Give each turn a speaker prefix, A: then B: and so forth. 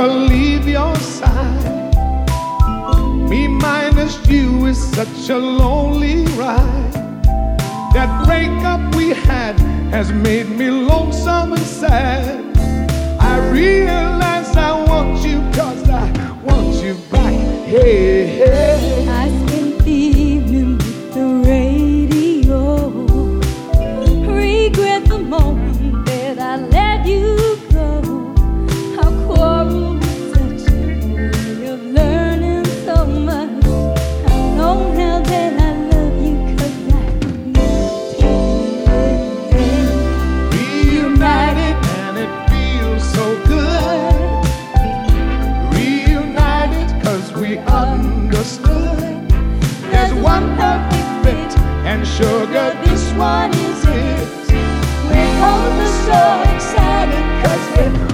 A: never leave your side. Me minus you is such a lonely ride. That breakup we had has made me lonesome and sad. I realize I want you 'cause I want you back. Hey, hey.
B: I spent the evening with the radio. Regret the moment that I let you go. Our quarrel was such a way of learning so much. I know now that I love you 'cause I
A: reunited and it feels so good. Reunited 'cause we understood. There's one perfect fit, and sugar, this one is it.
B: We're both so excited 'cause we're